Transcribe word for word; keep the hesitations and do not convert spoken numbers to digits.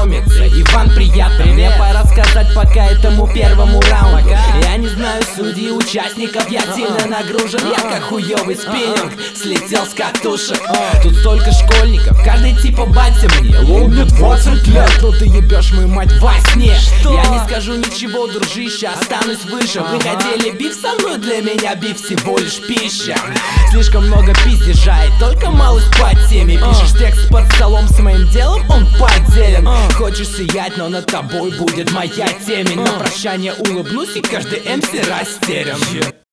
познакомиться. Иван, приятно, мне пора сказать пока этому первому раунду. Я не знаю судей, участников, я сильно нагружен. Я как хуёвый спиннинг, слетел с катушек. Тут столько школьников, каждый типа батя мне. Лол, мне двадцать лет, но ты ебешь мою мать во сне. Я не скажу ничего, дружище, останусь выше. Вы хотели биф со мной, для меня биф всего лишь пища. Слишком много пиздежа и только малость по теме. Пишешь текст под столом, с моим делом он поделен. Хочешь сиять, но над тобой будет моя темень. На прощание улыбнусь, и каждый эм си растерян.